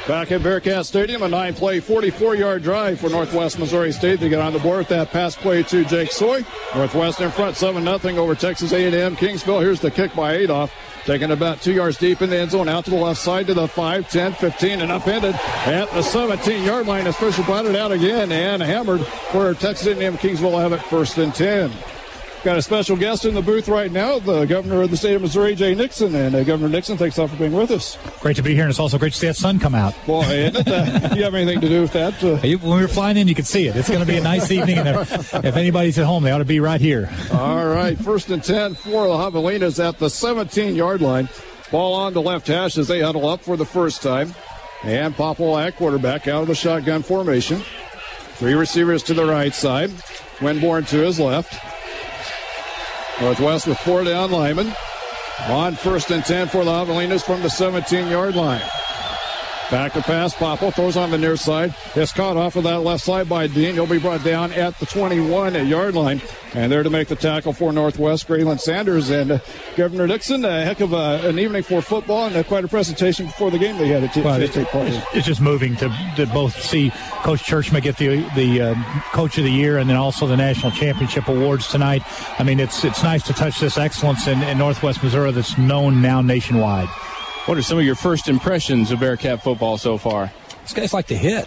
Back at Bearcat Stadium, a 9-play, 44-yard drive for Northwest Missouri State. They get on the board with that pass play to Jake Soy. Northwest in front, 7-0 over Texas A&M Kingsville. Here's the kick by Adolph. Taking about 2 yards deep in the end zone, out to the left side to the 5, 10, 15, and upended at the 17-yard line. Especially brought it out again and hammered for Texas A&M Kingsville will have it 1st and 10. Got a special guest in the booth right now, the governor of the state of Missouri, Jay Nixon. And Governor Nixon, thanks a lot for being with us. Great to be here, and it's also great to see that sun come out. Boy, isn't it? Do you have anything to do with that? When we were flying in, you could see it. It's going to be a nice evening, and if anybody's at home, they ought to be right here. All right, 1st and 10 for the Javelinas at the 17-yard line. Ball on the left hash as they huddle up for the first time. And Popple at quarterback out of the shotgun formation. 3 receivers to the right side. Winborn to his left. Northwest with 4 down linemen. On 1st and 10 for the Javelinas from the 17-yard line. Back to pass. Popple throws on the near side. It's caught off of that left side by Dean. He'll be brought down at the 21-yard line. And there to make the tackle for Northwest, Graylin Sanders. And Governor Nixon, a heck of an evening for football and quite a presentation before the game they had to take part in. It's just moving to both see Coach Churchman get the Coach of the Year and then also the National Championship Awards tonight. I mean, it's nice to touch this excellence in Northwest Missouri that's known now nationwide. What are some of your first impressions of Bearcat football so far? These guys like to hit.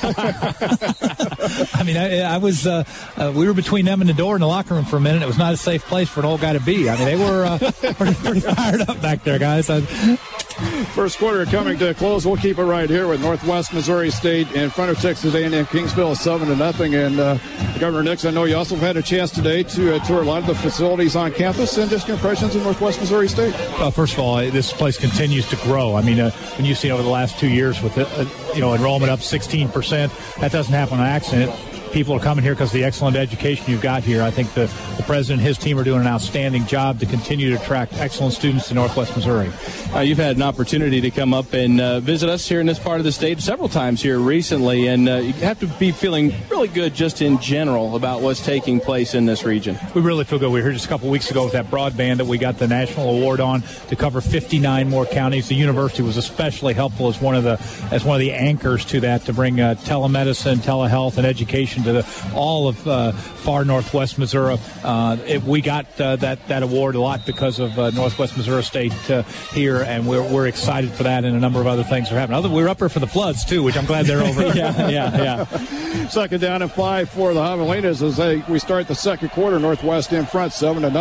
I mean, I was, we were between them and the door in the locker room for a minute. It was not a safe place for an old guy to be. I mean, they were pretty fired up back there, guys. First quarter coming to a close. We'll keep it right here with Northwest Missouri State in front of Texas A&M Kingsville 7-0. And Governor Nixon, I know you also had a chance today to tour a lot of the facilities on campus and just your impressions of Northwest Missouri State. Well, first of all, this place continues to grow. I mean, when you've seen over the last 2 years with enrollment up 16%, that doesn't happen on accident. People are coming here because of the excellent education you've got here. I think the president and his team are doing an outstanding job to continue to attract excellent students to Northwest Missouri. You've had an opportunity to come up and visit us here in this part of the state several times here recently, and you have to be feeling really good just in general about what's taking place in this region. We really feel good. We were here just a couple weeks ago with that broadband that we got the national award on to cover 59 more counties. The university was especially helpful as one of the anchors to that, to bring telemedicine, telehealth, and education to all of far Northwest Missouri. We got that award a lot because of Northwest Missouri State here, and we're excited for that, and a number of other things are happening. We were up here for the floods too, which I'm glad they're over. yeah. 2nd down and 5 for the Javelinas as we start the second quarter. Northwest in front, 7-0.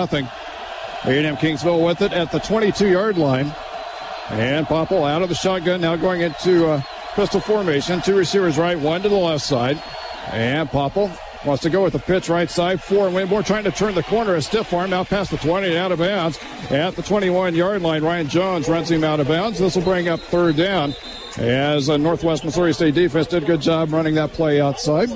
A&M Kingsville with it at the 22-yard line, and Popple out of the shotgun, now going into pistol formation. 2 receivers right, 1 to the left side. And Popple wants to go with the pitch right side. 4 Winborn trying to turn the corner. A stiff arm now past the 20 and out of bounds. At the 21-yard line, Ryan Jones runs him out of bounds. This will bring up 3rd down as Northwest Missouri State defense did a good job running that play outside.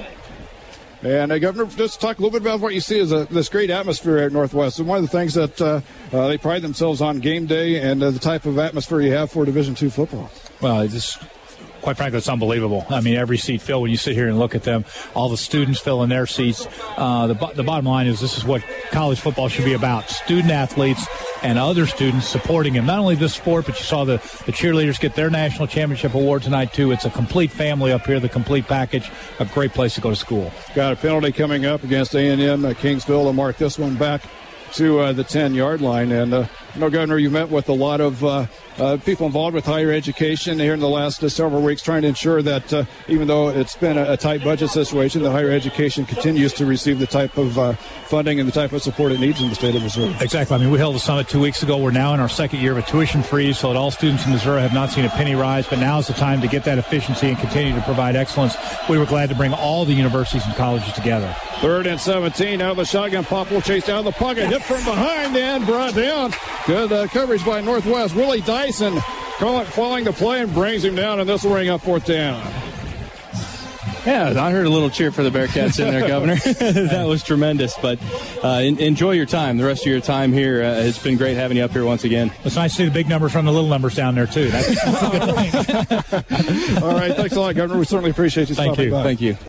And Governor, just talk a little bit about what you see as this great atmosphere at Northwest. And one of the things that they pride themselves on game day and the type of atmosphere you have for Division II football. Well, quite frankly, it's unbelievable. I mean, every seat filled when you sit here and look at them. All the students filling their seats. The bottom line is this is what college football should be about. Student athletes and other students supporting them. Not only this sport, but you saw the cheerleaders get their national championship award tonight, too. It's a complete family up here, the complete package. A great place to go to school. Got a penalty coming up against A&M Kingsville. They'll mark this one back to the 10-yard line. And, Governor, you met with a lot of people involved with higher education here in the last several weeks, trying to ensure that even though it's been a tight budget situation, that higher education continues to receive the type of funding and the type of support it needs in the state of Missouri. Exactly. I mean, we held a summit 2 weeks ago. We're now in our 2nd year of a tuition freeze, so that all students in Missouri have not seen a penny rise, but now is the time to get that efficiency and continue to provide excellence. We were glad to bring all the universities and colleges together. 3rd and 17 out of the shotgun. Popple chased out of the pocket, hit from behind and brought down. Good coverage by Northwest. Willie Dyson following the play and brings him down, and this will bring up 4th down. Yeah, I heard a little cheer for the Bearcats in there, Governor. That was tremendous. But enjoy your time. The rest of your time here. It's been great having you up here once again. It's nice to see the big numbers from the little numbers down there, too. That's a good thing. All right. Thanks a lot, Governor. We certainly appreciate you stopping by. Thank you.